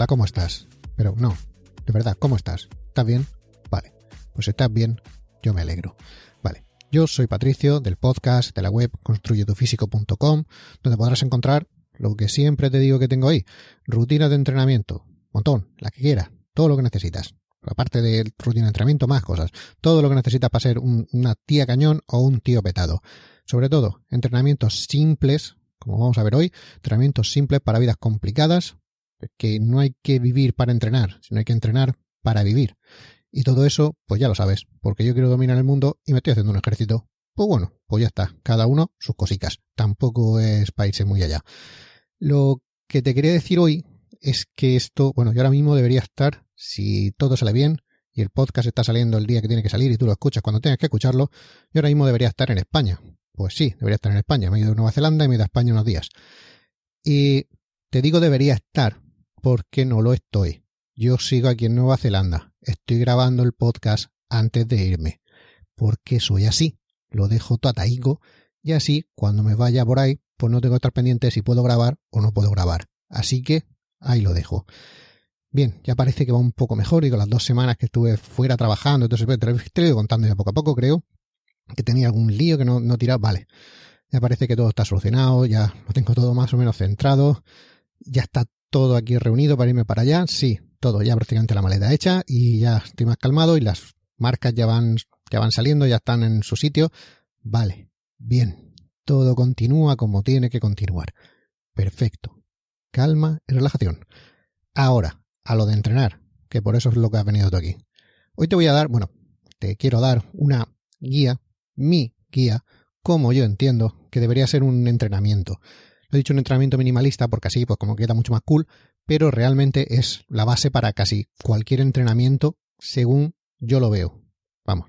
hola, ¿cómo estás? Pero no, de verdad, ¿cómo estás? ¿Estás bien? Vale, pues si estás bien, yo me alegro. Vale, yo soy Patricio del podcast de la web construyetufísico.com, donde podrás encontrar lo que siempre te digo que tengo ahí, rutinas de entrenamiento, montón, la que quieras, todo lo que necesitas. Aparte de rutina de entrenamiento, más cosas. Todo lo que necesitas para ser una tía cañón o un tío petado. Sobre todo, entrenamientos simples, como vamos a ver hoy, entrenamientos simples para vidas complicadas, que no hay que vivir para entrenar, sino hay que entrenar para vivir. Y todo eso, pues ya lo sabes, porque yo quiero dominar el mundo y me estoy haciendo un ejército. Pues bueno, pues ya está, cada uno sus cosicas. Tampoco es para irse muy allá. Lo que te quería decir hoy es que esto, bueno, yo ahora mismo debería estar, si todo sale bien y el podcast está saliendo el día que tiene que salir y tú lo escuchas cuando tengas que escucharlo, yo ahora mismo debería estar en España. Pues sí, debería estar en España. Me he ido de Nueva Zelanda y me he ido a España unos días. Y te digo debería estar porque no lo estoy. Yo sigo aquí en Nueva Zelanda. Estoy grabando el podcast antes de irme. Porque soy así. Lo dejo todo ataico y así cuando me vaya por ahí pues no tengo que estar pendiente si puedo grabar o no puedo grabar. Así que ahí lo dejo. Bien, ya parece que va un poco mejor. Digo, las 2 semanas que estuve fuera trabajando, entonces te lo he ido contando ya poco a poco, creo que tenía algún lío que no tiraba. Vale, ya parece que todo está solucionado, ya lo tengo todo más o menos centrado, ya está todo aquí reunido para irme para allá. Sí, todo, ya prácticamente la maleta hecha y ya estoy más calmado y las marcas ya van saliendo, ya están en su sitio. Vale, bien, todo continúa como tiene que continuar. Perfecto. Calma y relajación. Ahora, a lo de entrenar, que por eso es lo que has venido tú aquí. Hoy te voy a dar, te quiero dar una guía, mi guía, como yo entiendo que debería ser un entrenamiento. Lo he dicho un entrenamiento minimalista porque así pues como queda mucho más cool, pero realmente es la base para casi cualquier entrenamiento según yo lo veo. Vamos.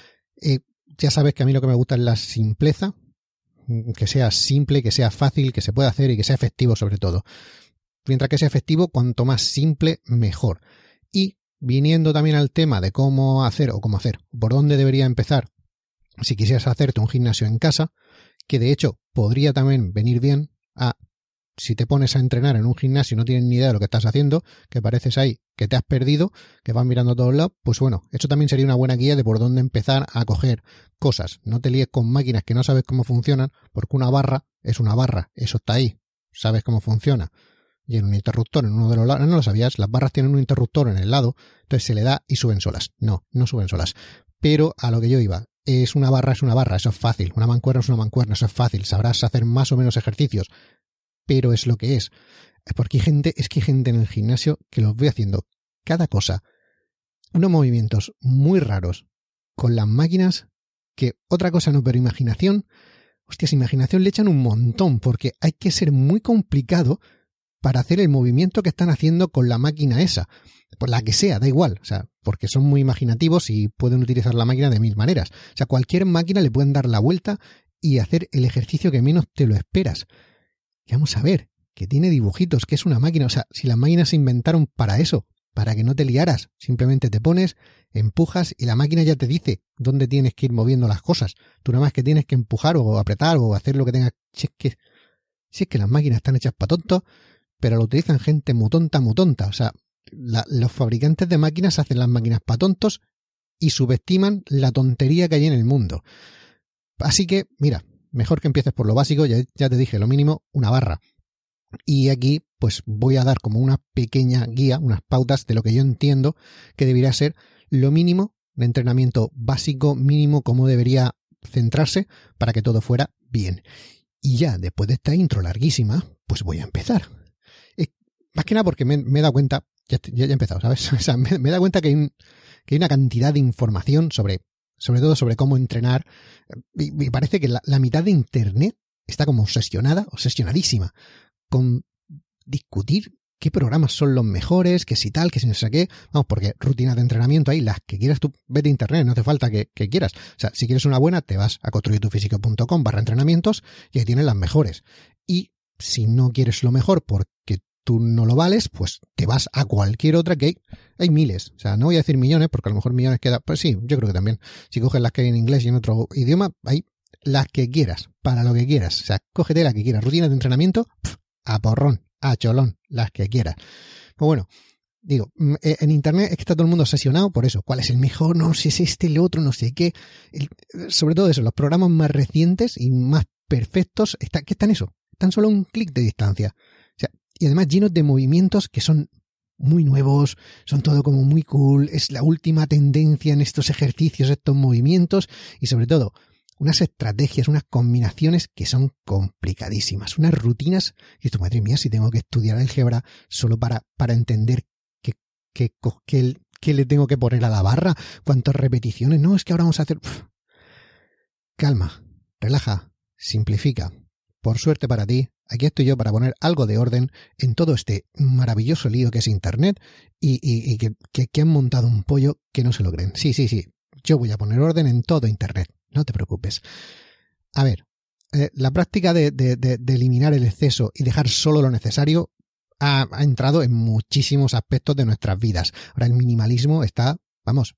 Ya sabes que a mí lo que me gusta es la simpleza, que sea simple, que sea fácil, que se pueda hacer y que sea efectivo sobre todo. Mientras que sea efectivo, cuanto más simple, mejor. Y viniendo también al tema de cómo hacer, por dónde debería empezar, si quisieras hacerte un gimnasio en casa, que de hecho podría también venir bien a, si te pones a entrenar en un gimnasio y no tienes ni idea de lo que estás haciendo, que pareces ahí, que te has perdido, que vas mirando a todos lados, pues bueno, eso también sería una buena guía de por dónde empezar a coger cosas. No te líes con máquinas que no sabes cómo funcionan, porque una barra es una barra, eso está ahí, sabes cómo funciona. Y en un interruptor en uno de los lados, no lo sabías, las barras tienen un interruptor en el lado, entonces se le da y suben solas. No suben solas. Pero a lo que yo iba, es una barra, eso es fácil. Una mancuerna es una mancuerna, eso es fácil. Sabrás hacer más o menos ejercicios, pero es lo que es. Porque hay gente en el gimnasio que los ve haciendo cada cosa, unos movimientos muy raros con las máquinas, que otra cosa no, pero imaginación, imaginación le echan un montón, porque hay que ser muy complicado para hacer el movimiento que están haciendo con la máquina esa, por la que sea, da igual, porque son muy imaginativos y pueden utilizar la máquina de 1000 maneras. Cualquier máquina le pueden dar la vuelta y hacer el ejercicio que menos te lo esperas. Y vamos a ver, que tiene dibujitos, que es una máquina, si las máquinas se inventaron para eso, para que no te liaras, simplemente te pones, empujas y la máquina ya te dice dónde tienes que ir moviendo las cosas. Tú nada más que tienes que empujar o apretar o hacer lo que tengas. Si es que las máquinas están hechas para tontos, pero lo utilizan gente muy tonta. Los fabricantes de máquinas hacen las máquinas para tontos y subestiman la tontería que hay en el mundo. Así que, mira, mejor que empieces por lo básico, ya te dije, lo mínimo, una barra. Y aquí, pues voy a dar como una pequeña guía, unas pautas de lo que yo entiendo que debería ser lo mínimo de entrenamiento básico, mínimo, cómo debería centrarse para que todo fuera bien. Y ya, después de esta intro larguísima, pues voy a empezar. Más que nada porque me he dado cuenta, ya he empezado, ¿sabes? Me he dado cuenta que hay una cantidad de información sobre todo sobre cómo entrenar. Y me parece que la mitad de Internet está como obsesionadísima con discutir qué programas son los mejores, que si tal, que si no sé qué. Vamos, porque rutinas de entrenamiento hay las que quieras tú, vete a Internet, no hace falta que quieras. Si quieres una buena, te vas a construyetufísico.com/entrenamientos y ahí tienes las mejores. Y si no quieres lo mejor porque tú no lo vales, pues te vas a cualquier otra que hay miles. No voy a decir millones, porque a lo mejor millones queda, pues sí, yo creo que también. Si coges las que hay en inglés y en otro idioma, hay las que quieras, para lo que quieras. Cógete la que quieras. Rutinas de entrenamiento, a porrón, a cholón, las que quieras. Pues bueno, digo, en internet es que está todo el mundo obsesionado por eso. ¿Cuál es el mejor? No, si es este, el otro, no sé qué. Sobre todo eso, los programas más recientes y más perfectos, ¿qué están eso? Están solo a un clic de distancia. O sea, y además llenos de movimientos que son muy nuevos, son todo como muy cool, es la última tendencia en estos ejercicios, estos movimientos y sobre todo unas estrategias, unas combinaciones que son complicadísimas, unas rutinas y esto, madre mía, si tengo que estudiar álgebra solo para entender qué le tengo que poner a la barra, cuántas repeticiones, no, es que ahora vamos a hacer... Calma, relaja, simplifica. Por suerte para ti, aquí estoy yo para poner algo de orden en todo este maravilloso lío que es Internet y que han montado un pollo que no se lo creen. Sí, yo voy a poner orden en todo Internet, no te preocupes. A ver, la práctica de eliminar el exceso y dejar solo lo necesario ha entrado en muchísimos aspectos de nuestras vidas. Ahora el minimalismo está, vamos,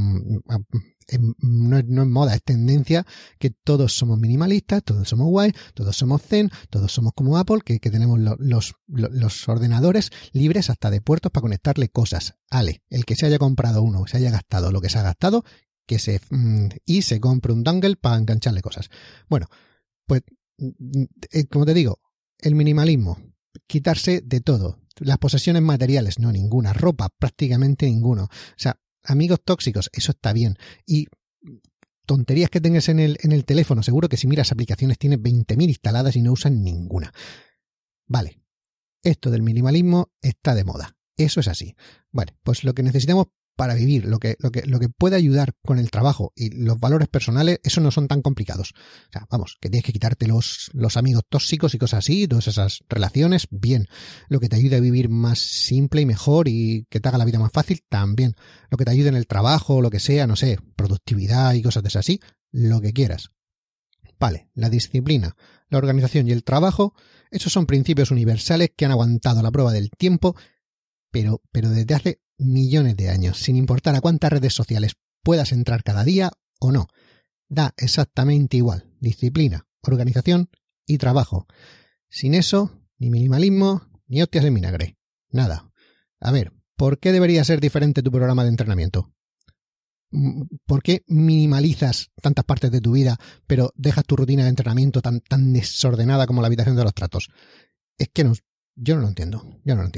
no es moda, es tendencia que todos somos minimalistas, todos somos guay, todos somos zen, todos somos como Apple, que tenemos los ordenadores libres hasta de puertos para conectarle cosas. Ale, el que se haya comprado uno, se haya gastado lo que se ha gastado, y se compre un dongle para engancharle cosas. Bueno, pues como te digo, el minimalismo, quitarse de todo, las posesiones materiales, no ninguna, ropa prácticamente ninguno, o sea, amigos tóxicos, eso está bien. Y tonterías que tengas en el teléfono, seguro que si miras aplicaciones tienes 20.000 instaladas y no usan ninguna. Vale, esto del minimalismo está de moda, eso es así. Vale, pues lo que necesitamos para vivir, lo que puede ayudar con el trabajo y los valores personales, eso no son tan complicados. O sea, vamos, que tienes que quitarte los amigos tóxicos y cosas así, todas esas relaciones, bien. Lo que te ayude a vivir más simple y mejor y que te haga la vida más fácil, también. Lo que te ayude en el trabajo, lo que sea, no sé, productividad y cosas de esas así, lo que quieras. Vale, la disciplina, la organización y el trabajo, esos son principios universales que han aguantado la prueba del tiempo, pero desde hace millones de años, sin importar a cuántas redes sociales puedas entrar cada día o no. Da exactamente igual. Disciplina, organización y trabajo. Sin eso, ni minimalismo, ni hostias en vinagre. Nada. A ver, ¿por qué debería ser diferente tu programa de entrenamiento? ¿Por qué minimalizas tantas partes de tu vida, pero dejas tu rutina de entrenamiento tan desordenada como la habitación de los tratos? Es que yo no lo entiendo.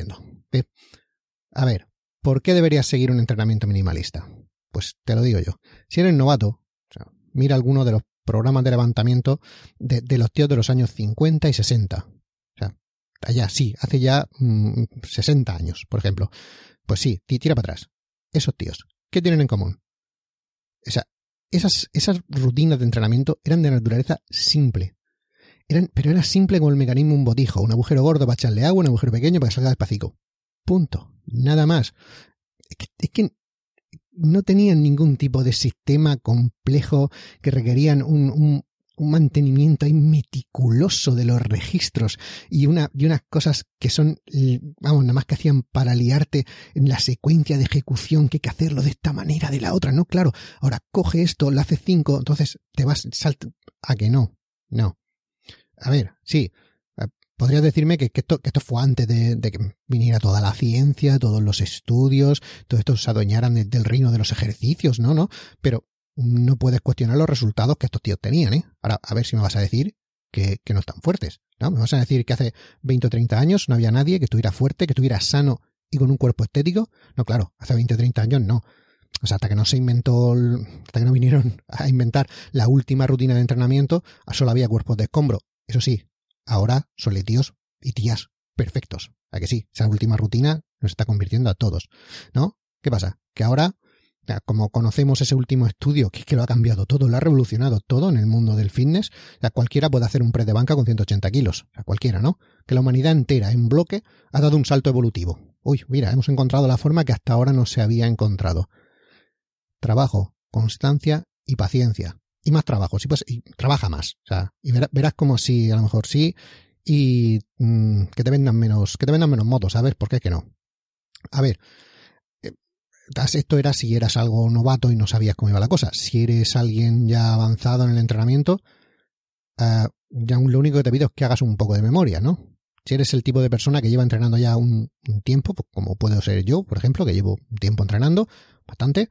A ver, ¿por qué deberías seguir un entrenamiento minimalista? Pues te lo digo yo. Si eres novato, o sea, mira alguno de los programas de levantamiento de los tíos de los años 50 y 60. O sea, hace ya 60 años, por ejemplo. Pues sí, tira para atrás. Esos tíos, ¿qué tienen en común? O sea, esas rutinas de entrenamiento eran de naturaleza simple. Pero era simple como el mecanismo de un botijo, un agujero gordo para echarle agua, un agujero pequeño para que salga despacito. Punto. Nada más. Es que no tenían ningún tipo de sistema complejo que requerían un mantenimiento ahí meticuloso de los registros y unas cosas que son, vamos, nada más que hacían para liarte en la secuencia de ejecución, que hay que hacerlo de esta manera, de la otra. No, claro, ahora coge esto, lo hace 5, entonces te vas, salta. ¿A que no? No. A ver, sí, podrías decirme que esto fue antes de que viniera toda la ciencia, todos los estudios, todo esto se adueñaran del reino de los ejercicios, ¿no? Pero no puedes cuestionar los resultados que estos tíos tenían, ¿eh? Ahora, a ver si me vas a decir que no están fuertes, ¿no? Me vas a decir que hace 20 o 30 años no había nadie que estuviera fuerte, que estuviera sano y con un cuerpo estético. No, claro, hace 20 o 30 años no. O sea, hasta que no vinieron a inventar la última rutina de entrenamiento, solo había cuerpos de escombro. Eso sí, ahora son tíos y tías perfectos. ¿A que sí? Esa última rutina nos está convirtiendo a todos, ¿no? ¿Qué pasa? Que ahora, como conocemos ese último estudio, que es que lo ha cambiado todo, lo ha revolucionado todo en el mundo del fitness, cualquiera puede hacer un press de banca con 180 kilos. Cualquiera, ¿no? Que la humanidad entera, en bloque, ha dado un salto evolutivo. Uy, mira, hemos encontrado la forma que hasta ahora no se había encontrado. Trabajo, constancia y paciencia. Y más trabajo, sí, pues, y trabaja más, o sea, y verás como si a lo mejor sí, y que te vendan menos motos, a ver, ¿por qué que no? A ver, esto era si eras algo novato y no sabías cómo iba la cosa. Si eres alguien ya avanzado en el entrenamiento, ya lo único que te pido es que hagas un poco de memoria, ¿no? Si eres el tipo de persona que lleva entrenando ya un tiempo, pues como puedo ser yo, por ejemplo, que llevo un tiempo entrenando, bastante,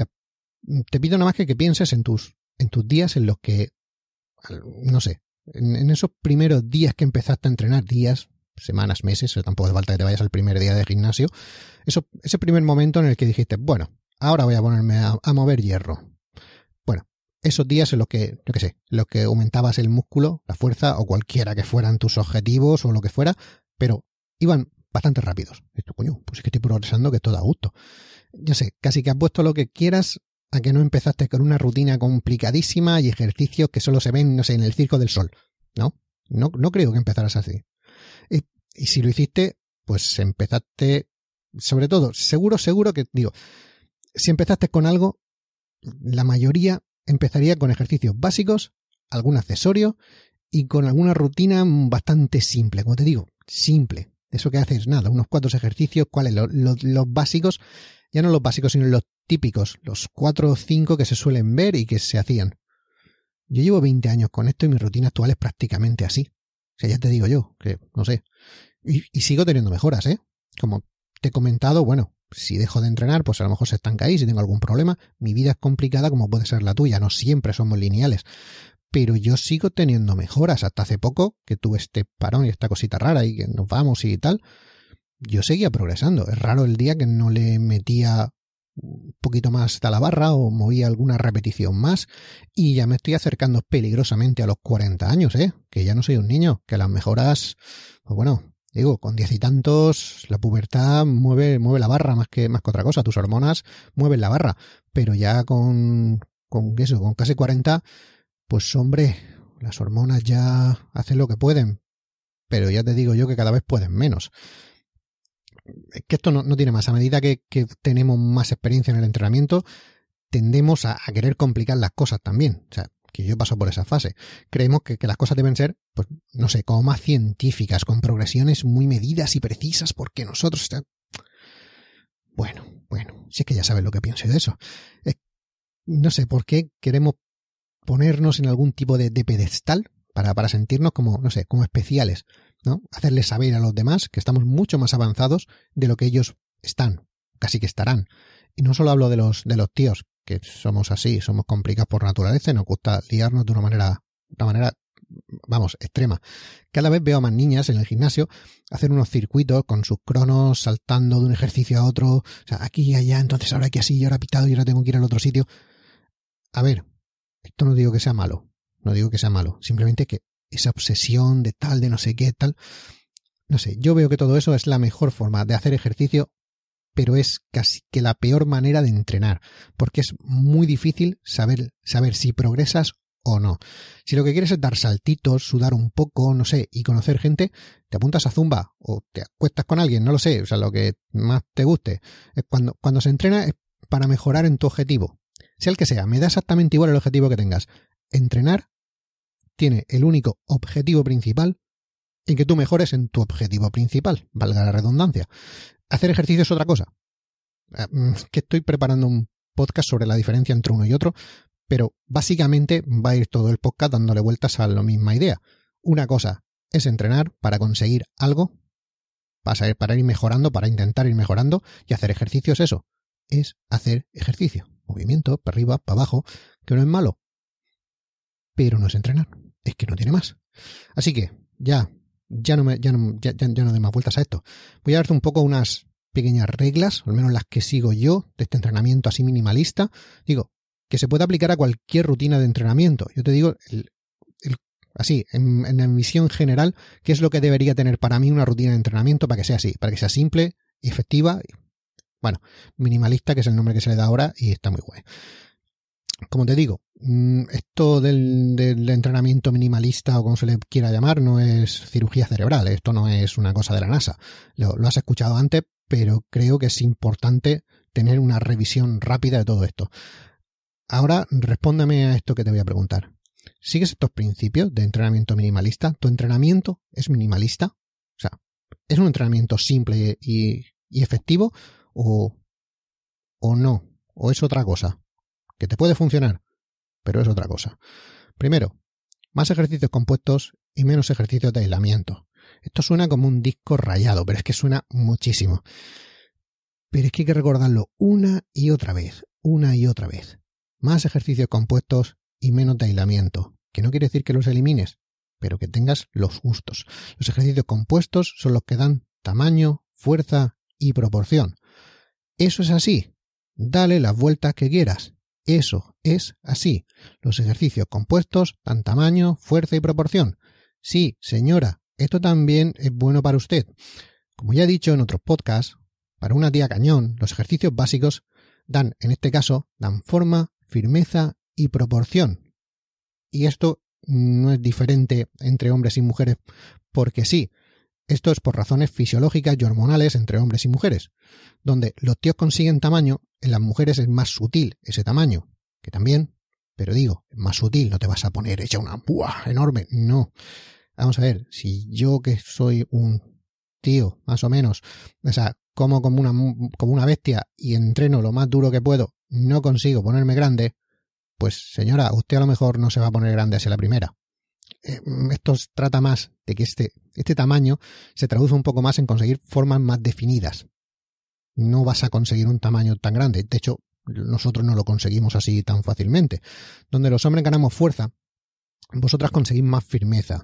te pido nada más que pienses en tus días en los que, no sé, en esos primeros días que empezaste a entrenar, días, semanas, meses, tampoco hace falta que te vayas al primer día de gimnasio, ese primer momento en el que dijiste, bueno, ahora voy a ponerme a mover hierro. Bueno, esos días en los que, yo qué sé, en los que aumentabas el músculo, la fuerza o cualquiera que fueran tus objetivos o lo que fuera, pero iban bastante rápidos. Esto, coño, pues es que estoy progresando, que esto da gusto. Ya sé, casi que has puesto lo que quieras a que no empezaste con una rutina complicadísima y ejercicios que solo se ven, no sé, en el Circo del Sol. No creo que empezaras así. Y si lo hiciste, pues empezaste, sobre todo, seguro que, digo, si empezaste con algo, la mayoría empezaría con ejercicios básicos, algún accesorio y con alguna rutina bastante simple, como te digo, simple. Eso que haces, nada, unos 4 ejercicios, ¿cuáles? Los básicos, ya no los básicos, sino los típicos, los 4 o 5 que se suelen ver y que se hacían. Yo llevo 20 años con esto y mi rutina actual es prácticamente así. O sea, ya te digo yo, que no sé. Y sigo teniendo mejoras, ¿eh? Como te he comentado, bueno, si dejo de entrenar, pues a lo mejor se estanca ahí, si tengo algún problema. Mi vida es complicada como puede ser la tuya, no siempre somos lineales. Pero yo sigo teniendo mejoras. Hasta hace poco, que tuve este parón y esta cosita rara y que nos vamos y tal, yo seguía progresando. Es raro el día que no le metía un poquito más a la barra o movía alguna repetición más, y ya me estoy acercando peligrosamente a los 40 años, que ya no soy un niño, que las mejoras, pues bueno, digo, con 10 y tantos la pubertad mueve la barra más que otra cosa, tus hormonas mueven la barra, pero ya con casi 40, pues hombre, las hormonas ya hacen lo que pueden, pero ya te digo yo que cada vez pueden menos. Que esto no tiene más. A medida que tenemos más experiencia en el entrenamiento, tendemos a querer complicar las cosas también. O sea, que yo paso por esa fase. Creemos que las cosas deben ser, pues, no sé, como más científicas, con progresiones muy medidas y precisas, porque nosotros... Bueno, si es que ya sabes lo que pienso de eso. No sé por qué queremos ponernos en algún tipo de pedestal para sentirnos como, no sé, como especiales, ¿no? Hacerles saber a los demás que estamos mucho más avanzados de lo que ellos están, casi que estarán. Y no solo hablo de los tíos, que somos así, somos complicados por naturaleza y nos gusta liarnos de una manera, vamos, extrema. Cada vez veo a más niñas en el gimnasio hacer unos circuitos con sus cronos, saltando de un ejercicio a otro, o sea, aquí y allá, entonces ahora aquí así, y ahora pitado, y ahora tengo que ir al otro sitio. A ver, esto no digo que sea malo, simplemente que esa obsesión de tal, de no sé qué, tal, no sé, yo veo que todo eso es la mejor forma de hacer ejercicio, pero es casi que la peor manera de entrenar, porque es muy difícil saber si progresas o no. Si lo que quieres es dar saltitos, sudar un poco, no sé, y conocer gente, te apuntas a Zumba o te acuestas con alguien, no lo sé, o sea, lo que más te guste. Es cuando se entrena es para mejorar en tu objetivo. Sea el que sea, me da exactamente igual el objetivo que tengas. Entrenar tiene el único objetivo principal en que tú mejores en tu objetivo principal, valga la redundancia. Hacer ejercicio es otra cosa. Que estoy preparando un podcast sobre la diferencia entre uno y otro, pero básicamente va a ir todo el podcast dándole vueltas a la misma idea. Una cosa es entrenar para conseguir algo, para ir mejorando, para intentar ir mejorando, y hacer ejercicio es eso, es hacer ejercicio. Movimiento, para arriba, para abajo, que no es malo, pero no es entrenar, es que no tiene más. Así que ya no doy más vueltas a esto. Voy a darte un poco unas pequeñas reglas, al menos las que sigo yo, de este entrenamiento así minimalista. Digo, que se puede aplicar a cualquier rutina de entrenamiento. Yo te digo, así, en la visión general, qué es lo que debería tener para mí una rutina de entrenamiento para que sea así, para que sea simple y efectiva. Bueno, minimalista, que es el nombre que se le da ahora, y está muy guay. Como te digo, esto del entrenamiento minimalista, o como se le quiera llamar, no es cirugía cerebral, esto no es una cosa de la NASA. Lo has escuchado antes, pero creo que es importante tener una revisión rápida de todo esto. Ahora, respóndeme a esto que te voy a preguntar. ¿Sigues estos principios de entrenamiento minimalista? ¿Tu entrenamiento es minimalista? O sea, ¿es un entrenamiento simple y efectivo o no? ¿O es otra cosa? Que te puede funcionar, pero es otra cosa. Primero, más ejercicios compuestos y menos ejercicios de aislamiento. Esto suena como un disco rayado, pero es que suena muchísimo. Pero es que hay que recordarlo una y otra vez. Más ejercicios compuestos y menos de aislamiento. Que no quiere decir que los elimines, pero que tengas los justos. Los ejercicios compuestos son los que dan tamaño, fuerza y proporción. Eso es así. Dale las vueltas que quieras. Eso es así. Los ejercicios compuestos dan tamaño, fuerza y proporción. Sí, señora, esto también es bueno para usted. Como ya he dicho en otros podcasts, para una tía cañón, los ejercicios básicos dan forma, firmeza y proporción. Y esto no es diferente entre hombres y mujeres porque sí. Esto es por razones fisiológicas y hormonales entre hombres y mujeres. Donde los tíos consiguen tamaño, en las mujeres es más sutil ese tamaño. Que también, pero digo, es más sutil, no te vas a poner hecha una ¡buah! Enorme. No. Vamos a ver, si yo que soy un tío, más o menos, o sea, como una bestia y entreno lo más duro que puedo, no consigo ponerme grande, pues señora, usted a lo mejor no se va a poner grande hacia la primera. Esto trata más de que este tamaño se traduce un poco más en conseguir formas más definidas. No vas a conseguir un tamaño tan grande. De hecho, nosotros no lo conseguimos así tan fácilmente. Donde los hombres ganamos fuerza, vosotras conseguís más firmeza.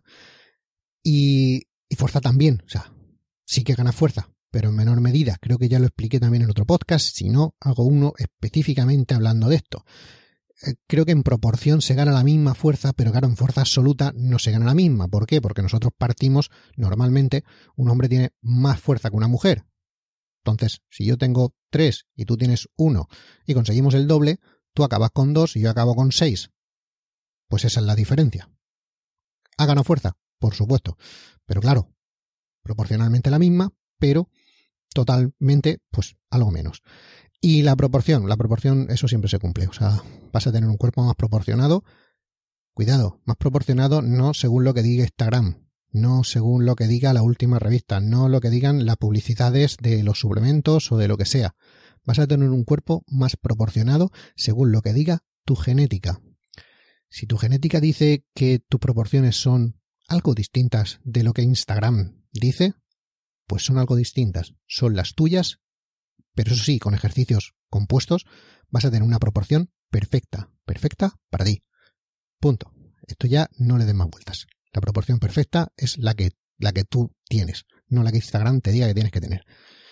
Y fuerza también. O sea, sí que ganas fuerza, pero en menor medida. Creo que ya lo expliqué también en otro podcast. Si no, hago uno específicamente hablando de esto. Creo que en proporción se gana la misma fuerza, pero claro, en fuerza absoluta no se gana la misma. ¿Por qué? Porque nosotros partimos, normalmente, un hombre tiene más fuerza que una mujer. Entonces, si yo tengo 3 y tú tienes 1 y conseguimos el doble, tú acabas con 2 y yo acabo con 6. Pues esa es la diferencia. ¿Ha ganado fuerza? Por supuesto. Pero claro, proporcionalmente la misma, pero totalmente, pues algo menos. Y la proporción, eso siempre se cumple. O sea, vas a tener un cuerpo más proporcionado. Cuidado, más proporcionado no según lo que diga Instagram, no según lo que diga la última revista, no lo que digan las publicidades de los suplementos o de lo que sea. Vas a tener un cuerpo más proporcionado según lo que diga tu genética. Si tu genética dice que tus proporciones son algo distintas de lo que Instagram dice, pues son algo distintas. Son las tuyas, pero eso sí, con ejercicios compuestos vas a tener una proporción perfecta para ti. Punto. Esto ya no le des más vueltas. La proporción perfecta es la que tú tienes, no la que Instagram te diga que tienes que tener.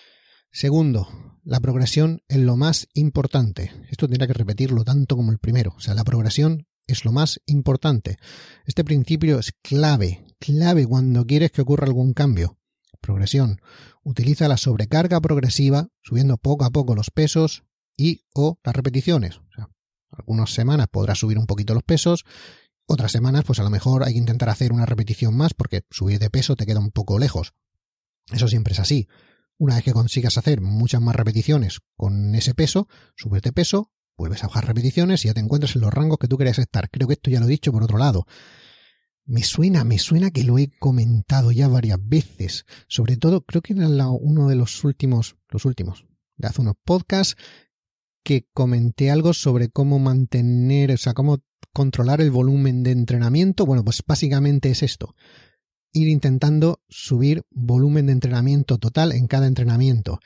Segundo, la progresión es lo más importante. Esto tendrá que repetirlo tanto como el primero. O sea, la progresión es lo más importante. Este principio es clave cuando quieres que ocurra algún cambio. Progresión. Utiliza la sobrecarga progresiva, subiendo poco a poco los pesos y o las repeticiones. O sea, algunas semanas podrás subir un poquito los pesos, otras semanas pues a lo mejor hay que intentar hacer una repetición más porque subir de peso te queda un poco lejos. Eso siempre es así. Una vez que consigas hacer muchas más repeticiones con ese peso, subes de peso, vuelves a bajar repeticiones y ya te encuentras en los rangos que tú querías estar. Creo que esto ya lo he dicho por otro lado. Me suena que lo he comentado ya varias veces. Sobre todo, creo que era uno de los últimos, de hace unos podcasts, que comenté algo sobre cómo mantener, o sea, cómo controlar el volumen de entrenamiento. Bueno, pues básicamente es esto. Ir intentando subir volumen de entrenamiento total en cada entrenamiento.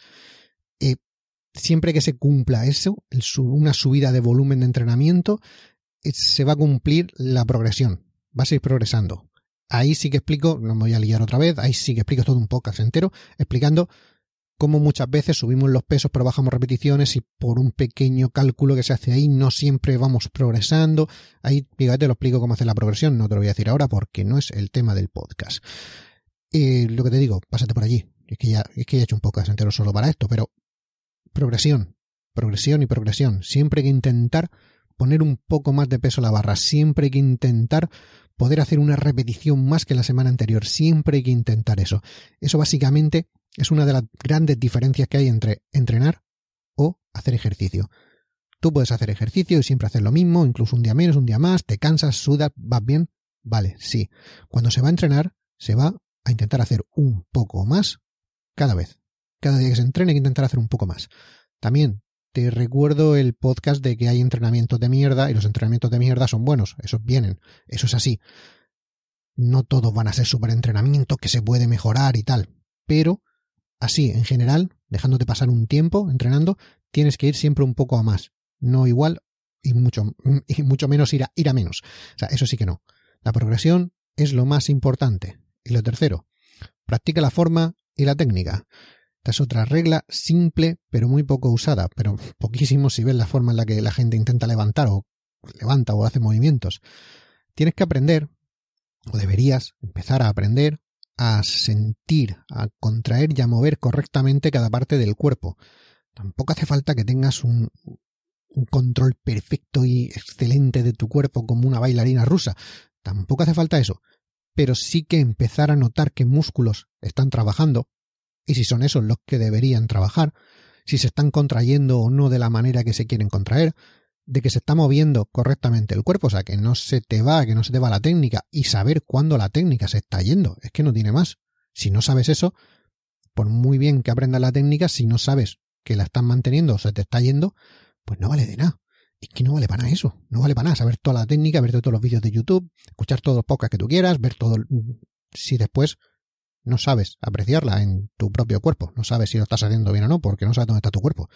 Siempre que se cumpla eso, una subida de volumen de entrenamiento, se va a cumplir la progresión. Vas a ir progresando. Ahí sí que explico, no me voy a liar otra vez, ahí sí que explico todo un podcast entero, explicando cómo muchas veces subimos los pesos pero bajamos repeticiones y por un pequeño cálculo que se hace ahí no siempre vamos progresando. Ahí, fíjate, te lo explico cómo hacer la progresión, no te lo voy a decir ahora porque no es el tema del podcast. Lo que te digo, pásate por allí. Es que ya he hecho un podcast entero solo para esto, pero progresión y progresión. Siempre hay que intentar poner un poco más de peso a la barra. Siempre hay que intentar poder hacer una repetición más que la semana anterior. Siempre hay que intentar eso. Eso básicamente es una de las grandes diferencias que hay entre entrenar o hacer ejercicio. Tú puedes hacer ejercicio y siempre hacer lo mismo, incluso un día menos, un día más, te cansas, sudas, vas bien. Vale, sí. Cuando se va a entrenar, se va a intentar hacer un poco más cada vez. Cada día que se entrene hay que intentar hacer un poco más. También te recuerdo el podcast de que hay entrenamientos de mierda y los entrenamientos de mierda son buenos. Esos vienen. Eso es así. no todos van a ser superentrenamientos que se puede mejorar y tal, pero así, en general, dejándote pasar un tiempo entrenando, tienes que ir siempre un poco a más, no igual y mucho menos ir a menos. O sea, eso sí que no. La progresión es lo más importante. Y lo tercero, practica la forma y la técnica. Esta es otra regla simple, pero muy poco usada, pero poquísimo si ves la forma en la que la gente intenta levantar o levanta o hace movimientos. Tienes que aprender, o deberías empezar a aprender, a sentir, a contraer y a mover correctamente cada parte del cuerpo. Tampoco hace falta que tengas un control perfecto y excelente de tu cuerpo como una bailarina rusa. Tampoco hace falta eso. Pero sí que empezar a notar qué músculos están trabajando y si son esos los que deberían trabajar, si se están contrayendo o no de la manera que se quieren contraer, de que se está moviendo correctamente el cuerpo, o sea, que no se te va la técnica y saber cuándo la técnica se está yendo. Es que no tiene más. Si no sabes eso, por muy bien que aprendas la técnica, si no sabes que la estás manteniendo o se te está yendo, pues no vale de nada. Es que no vale para nada eso. No vale para nada saber toda la técnica, ver todos los vídeos de YouTube, escuchar todos los podcasts que tú quieras, ver todo. Si después no sabes apreciarla en tu propio cuerpo, no sabes si lo estás haciendo bien o no, porque no sabes dónde está tu cuerpo.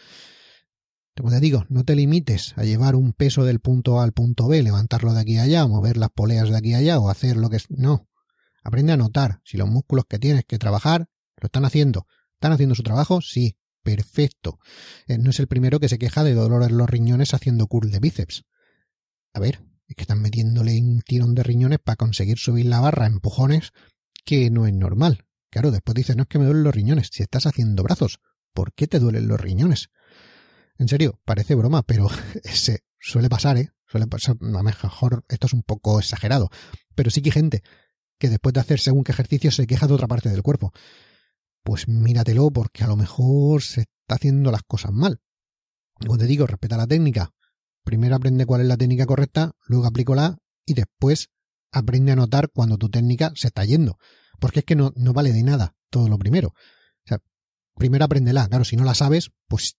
Como te digo, no te limites a llevar un peso del punto A al punto B, levantarlo de aquí a allá, o mover las poleas de aquí a allá, o hacer lo que es. No. Aprende a notar si los músculos que tienes que trabajar lo están haciendo. ¿Están haciendo su trabajo? Sí. Perfecto. No es el primero que se queja de dolor en los riñones haciendo curl de bíceps. A ver, es que están metiéndole un tirón de riñones para conseguir subir la barra a empujones que no es normal. Claro, después dices, no es que me duelen los riñones. Si estás haciendo brazos, ¿por qué te duelen los riñones? En serio, parece broma, pero se suele pasar, ¿eh? Suele pasar, a lo mejor esto es un poco exagerado, pero sí que hay gente que después de hacer según qué ejercicio se queja de otra parte del cuerpo. Pues míratelo porque a lo mejor se está haciendo las cosas mal. Como te digo, respeta la técnica. Primero aprende cuál es la técnica correcta, luego aplícala y después aprende a notar cuando tu técnica se está yendo. Porque es que no vale de nada todo lo primero. O sea, primero apréndela. Claro, si no la sabes, pues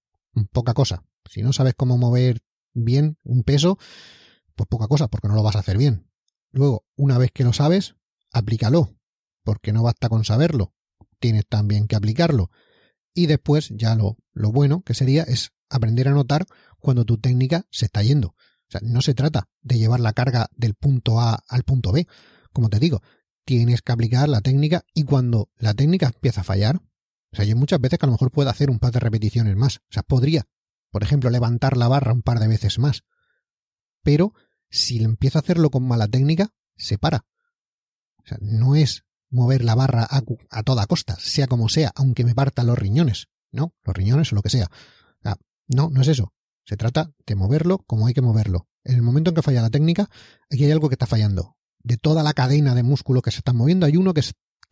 poca cosa. Si no sabes cómo mover bien un peso, pues poca cosa, porque no lo vas a hacer bien. Luego, una vez que lo sabes, aplícalo, porque no basta con saberlo. Tienes también que aplicarlo. Y después, ya lo bueno que sería es aprender a notar cuando tu técnica se está yendo. O sea, no se trata de llevar la carga del punto A al punto B. Como te digo, tienes que aplicar la técnica y cuando la técnica empieza a fallar, o sea, yo muchas veces que a lo mejor puedo hacer un par de repeticiones más. O sea, podría, por ejemplo, levantar la barra un par de veces más. Pero si empiezo a hacerlo con mala técnica, se para. O sea, no es mover la barra a toda costa, sea como sea, aunque me partan los riñones. No, los riñones o lo que sea. O sea, no es eso. Se trata de moverlo como hay que moverlo. En el momento en que falla la técnica, aquí hay algo que está fallando. De toda la cadena de músculos que se están moviendo, hay uno que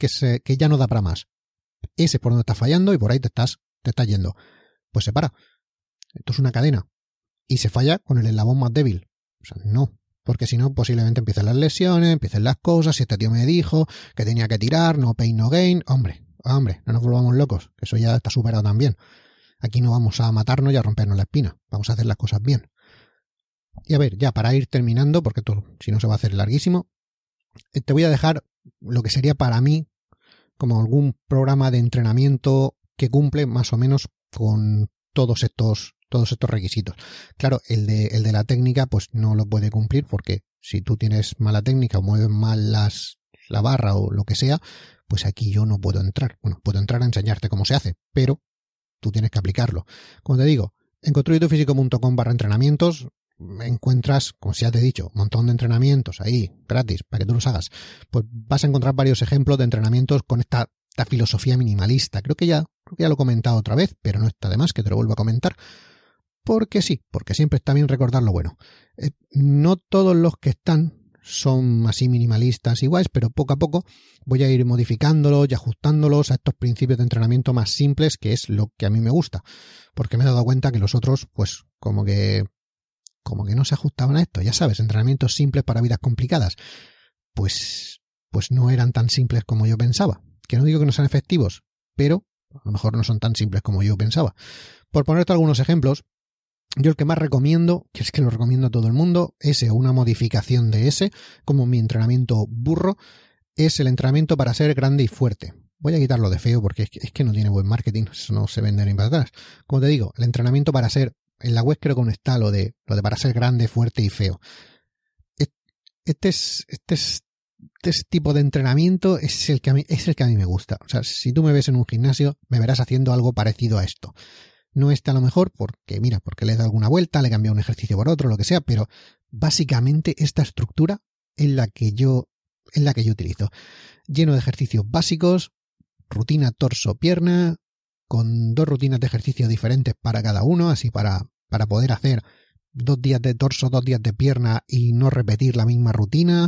ya no da para más. Ese es por donde estás fallando y por ahí te estás yendo. Pues se para. Esto es una cadena. Y se falla con el eslabón más débil. O sea, no. Porque si no, posiblemente empiecen las lesiones, empiecen las cosas. Si este tío me dijo que tenía que tirar, no pain, no gain. Hombre, no nos volvamos locos. Que eso ya está superado también. Aquí no vamos a matarnos y a rompernos la espina. Vamos a hacer las cosas bien. Y a ver, ya para ir terminando, porque esto si no se va a hacer larguísimo, te voy a dejar lo que sería para mí como algún programa de entrenamiento que cumple más o menos con todos estos requisitos. Claro, el de la técnica pues no lo puede cumplir porque si tú tienes mala técnica o mueves mal la barra o lo que sea, pues aquí yo no puedo entrar. Bueno, puedo entrar a enseñarte cómo se hace, pero tú tienes que aplicarlo. Como te digo, en construyetufísico.com/entrenamientos encuentras, como ya te he dicho, un montón de entrenamientos ahí, gratis, para que tú los hagas. Pues vas a encontrar varios ejemplos de entrenamientos con esta filosofía minimalista. Creo que ya lo he comentado otra vez, pero no está de más que te lo vuelva a comentar. Porque sí, porque siempre está bien recordar lo bueno. No todos los que están son así minimalistas iguales, pero poco a poco voy a ir modificándolos y ajustándolos a estos principios de entrenamiento más simples, que es lo que a mí me gusta. Porque me he dado cuenta que los otros, pues, como que no se ajustaban a esto. Ya sabes, entrenamientos simples para vidas complicadas. Pues no eran tan simples como yo pensaba. Que no digo que no sean efectivos, pero a lo mejor no son tan simples como yo pensaba. Por ponerte algunos ejemplos, Yo el que más recomiendo, que es que lo recomiendo a todo el mundo, ese o una modificación de ese, como mi entrenamiento burro, es el entrenamiento para ser grande y fuerte. Voy a quitarlo de feo porque es que no tiene buen marketing, eso no se vende ni para atrás. Como te digo, el entrenamiento para ser, en la web creo que no está lo de para ser grande, fuerte y feo. Este tipo de entrenamiento es el que a mí me gusta. O sea, si tú me ves en un gimnasio, me verás haciendo algo parecido a esto. No está a lo mejor porque le he dado alguna vuelta, le he cambiado un ejercicio por otro, lo que sea, pero básicamente esta estructura es la que yo utilizo. Lleno de ejercicios básicos, rutina torso-pierna, con 2 rutinas de ejercicio diferentes para cada uno, así para poder hacer 2 días de torso, 2 días de pierna y no repetir la misma rutina.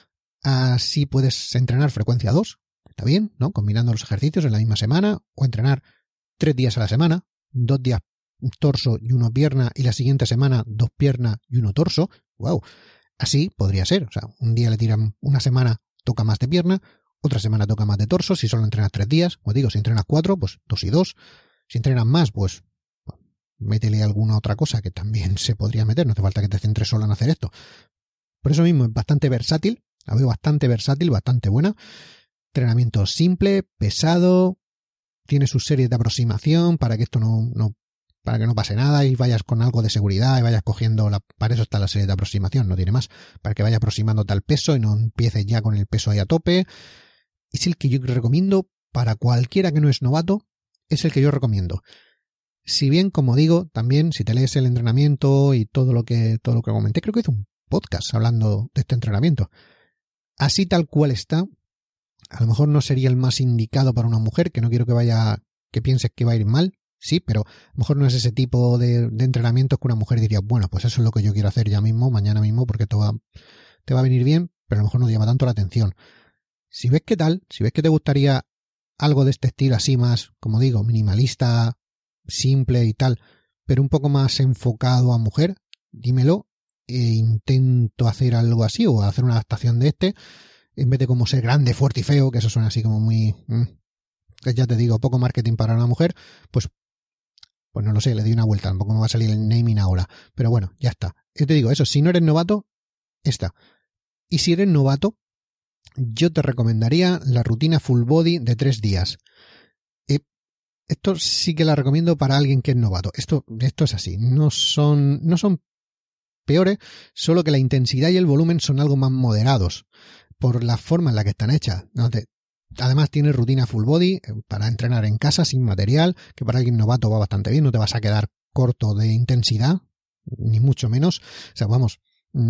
Así puedes entrenar frecuencia 2, está bien, ¿no? Combinando los ejercicios en la misma semana, o entrenar 3 días a la semana, 2 días torso y 1 pierna, y la siguiente semana 2 piernas y 1 torso. ¡Wow! Así podría ser. O sea, un día le tiran, una semana toca más de pierna, otra semana toca más de torso, si solo entrenas 3 días. Como digo, si entrenas 4, pues 2 y 2. Si entrenas más, pues métele alguna otra cosa que también se podría meter. No hace falta que te centres solo en hacer esto. Por eso mismo es bastante versátil. La veo bastante versátil, bastante buena. Entrenamiento simple, pesado. Tiene sus series de aproximación para que esto para que no pase nada y vayas con algo de seguridad y vayas cogiendo para eso está la serie de aproximación, no tiene más, para que vaya aproximando tal peso y no empieces ya con el peso ahí a tope. Es el que yo recomiendo para cualquiera que no es novato, es el que yo recomiendo. Si bien, como digo, también si te lees el entrenamiento y todo lo que comenté, creo que hice un podcast hablando de este entrenamiento. Así tal cual está, a lo mejor no sería el más indicado para una mujer, que no quiero que pienses que va a ir mal, sí, pero a lo mejor no es ese tipo de entrenamientos que una mujer diría, bueno, pues eso es lo que yo quiero hacer ya mismo, mañana mismo, porque te va a venir bien, pero a lo mejor no te llama tanto la atención. Si ves que te gustaría algo de este estilo así más, como digo, minimalista, simple y tal, pero un poco más enfocado a mujer, dímelo e intento hacer algo así o hacer una adaptación de este, en vez de como ser grande, fuerte y feo, que eso suena así como muy... ya te digo, poco marketing para una mujer, pues no lo sé, le doy una vuelta, tampoco me va a salir el naming ahora, pero bueno, ya está. Yo te digo eso, si no eres novato, esta. Y si eres novato, yo te recomendaría la rutina full body de 3 días. Esto sí que la recomiendo para alguien que es novato. Esto es así, no son peores, solo que la intensidad y el volumen son algo más moderados por la forma en la que están hechas. Además tiene rutina full body para entrenar en casa sin material, que para alguien novato va bastante bien, no te vas a quedar corto de intensidad, ni mucho menos. O sea, vamos,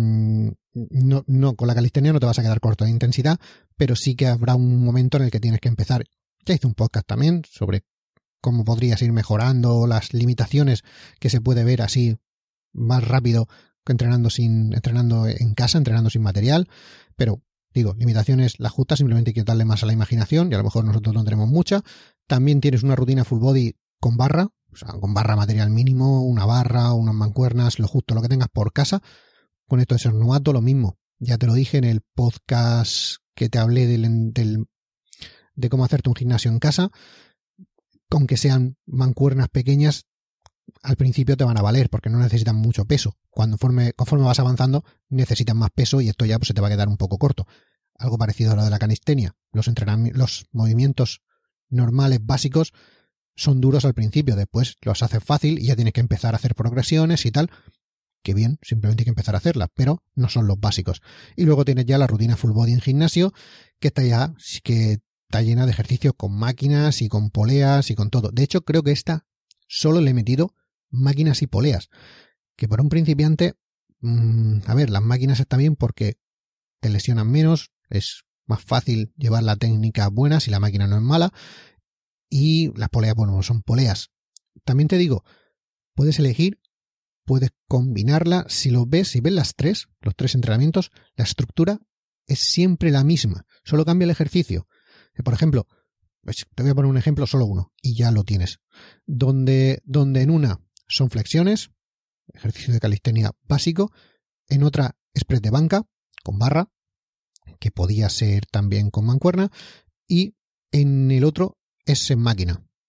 no con la calistenia no te vas a quedar corto de intensidad, pero sí que habrá un momento en el que tienes que empezar. Ya hice un podcast también sobre cómo podrías ir mejorando las limitaciones que se puede ver así más rápido que entrenando en casa, entrenando sin material, pero digo, limitaciones las justas, simplemente hay que darle más a la imaginación y a lo mejor nosotros no tenemos mucha. También tienes una rutina full body con barra, o sea, con barra material mínimo, una barra, unas mancuernas, lo justo, lo que tengas por casa. Con esto de ser novato, lo mismo. Ya te lo dije en el podcast que te hablé de cómo hacerte un gimnasio en casa. Aunque sean mancuernas pequeñas, al principio te van a valer porque no necesitan mucho peso. Conforme vas avanzando, necesitan más peso y esto ya pues, se te va a quedar un poco corto. Algo parecido a lo de la calistenia. Los movimientos normales básicos son duros al principio, después los haces fácil y ya tienes que empezar a hacer progresiones y tal. Que bien, simplemente hay que empezar a hacerlas, pero no son los básicos. Y luego tienes ya la rutina full body en gimnasio, que está llena de ejercicios con máquinas y con poleas y con todo. De hecho, creo que esta solo le he metido máquinas y poleas, que para un principiante, a ver, las máquinas están bien porque te lesionan menos, es más fácil llevar la técnica buena si la máquina no es mala, y las poleas, bueno, son poleas. También te digo, puedes elegir, puedes combinarla, si ves los 3 entrenamientos, la estructura es siempre la misma, solo cambia el ejercicio. Por ejemplo, pues te voy a poner un ejemplo, solo uno, y ya lo tienes. Donde en una son flexiones, ejercicio de calistenia básico, en otra es press de banca, con barra, que podía ser también con mancuerna, y en el otro es en máquina.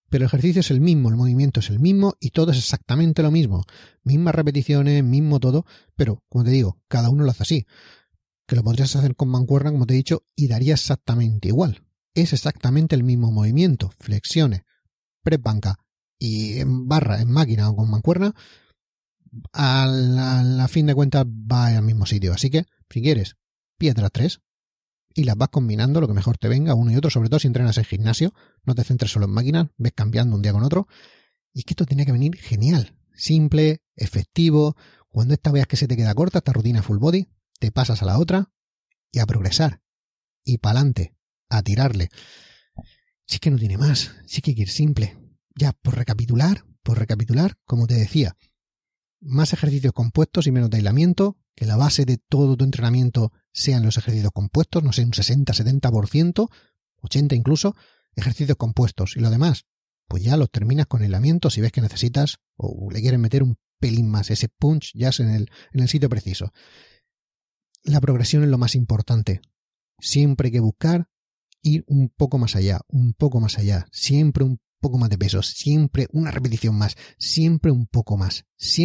pero el ejercicio es el mismo, el movimiento es el mismo y todo es exactamente lo mismo. Mismas repeticiones, mismo todo, pero, como te digo, cada uno lo hace así. Que lo podrías hacer con mancuerna, como te he dicho, y daría exactamente igual. Es exactamente el mismo movimiento. Flexiones, press banca y en barra, en máquina o con mancuerna, a la fin de cuentas va al mismo sitio. Así que, si quieres, píllate las 3 y las vas combinando lo que mejor te venga, uno y otro, sobre todo si entrenas en gimnasio, no te centres solo en máquinas, ves cambiando un día con otro. Y es que esto tiene que venir genial, simple, efectivo. Cuando esta veas que se te queda corta, esta rutina full body, te pasas a la otra y a progresar. Y para adelante, a tirarle. Si es que no tiene más, si es que hay que ir simple. Ya, por recapitular, como te decía, más ejercicios compuestos y menos de aislamiento, que la base de todo tu entrenamiento sean los ejercicios compuestos, no sé, un 60-70%, 80% incluso, ejercicios compuestos. Y lo demás, pues ya los terminas con aislamiento si ves que necesitas o le quieres meter un pelín más, ese punch ya es en el sitio preciso. La progresión es lo más importante. Siempre hay que buscar ir un poco más allá, siempre un poco más de peso, siempre una repetición más, siempre un poco más.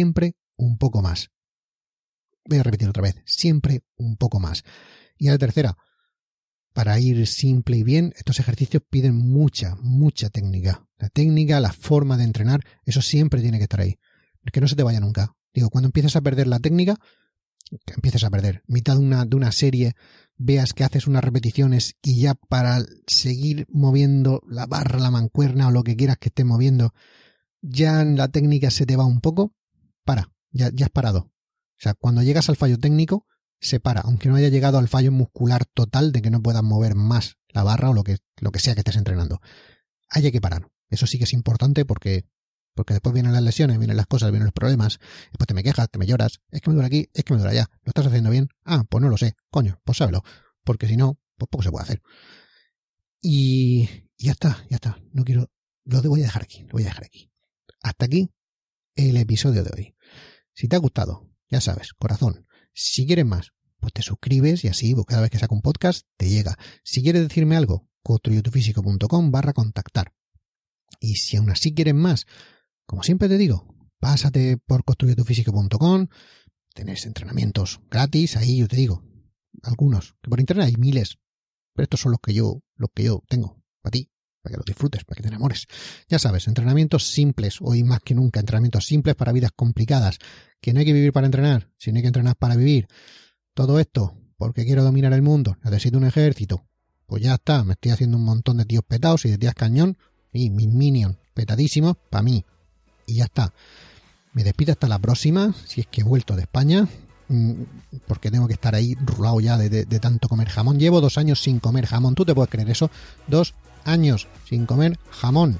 Voy a repetir otra vez, siempre un poco más. Y a la tercera, para ir simple y bien, estos ejercicios piden mucha técnica. La técnica, la forma de entrenar, eso siempre tiene que estar ahí. Que no se te vaya nunca. Digo, cuando empieces a perder la técnica, que empieces a perder. Mitad de una serie, veas que haces unas repeticiones y ya para seguir moviendo la barra, la mancuerna o lo que quieras que estés moviendo, ya la técnica se te va un poco, ya has parado. O sea, cuando llegas al fallo técnico, se para, aunque no haya llegado al fallo muscular total de que no puedas mover más la barra o lo que sea que estés entrenando. Hay que parar. Eso sí que es importante porque después vienen las lesiones, vienen las cosas, vienen los problemas, después te me quejas, te me lloras, es que me duele aquí, es que me duele allá, ¿lo estás haciendo bien? Ah, pues no lo sé, coño, pues sábelo, porque si no, pues poco se puede hacer. Y ya está, lo voy a dejar aquí. Hasta aquí el episodio de hoy. Si te ha gustado, ya sabes, corazón, si quieres más, pues te suscribes y así cada vez que saco un podcast te llega. Si quieres decirme algo, construyetufísico.com/contactar. Y si aún así quieres más, como siempre te digo, pásate por construyetufísico.com, tenés entrenamientos gratis, ahí yo te digo, algunos, que por internet hay miles, pero estos son los que yo tengo para ti, para que los disfrutes, para que te enamores. Ya sabes, entrenamientos simples, hoy más que nunca, entrenamientos simples para vidas complicadas, que no hay que vivir para entrenar, sino hay que entrenar para vivir. Todo esto, porque quiero dominar el mundo, necesito un ejército. Pues ya está, me estoy haciendo un montón de tíos petados y de tías cañón, y mis minions petadísimos para mí. Y ya está. Me despido hasta la próxima, si es que he vuelto de España, porque tengo que estar ahí rulado ya de tanto comer jamón. Llevo 2 años sin comer jamón, ¿tú te puedes creer eso? 2 años sin comer jamón.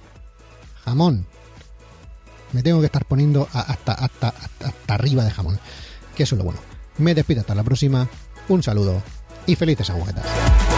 Me tengo que estar poniendo hasta arriba de jamón, que eso es lo bueno. Me despido hasta la próxima, un saludo y felices agujetas.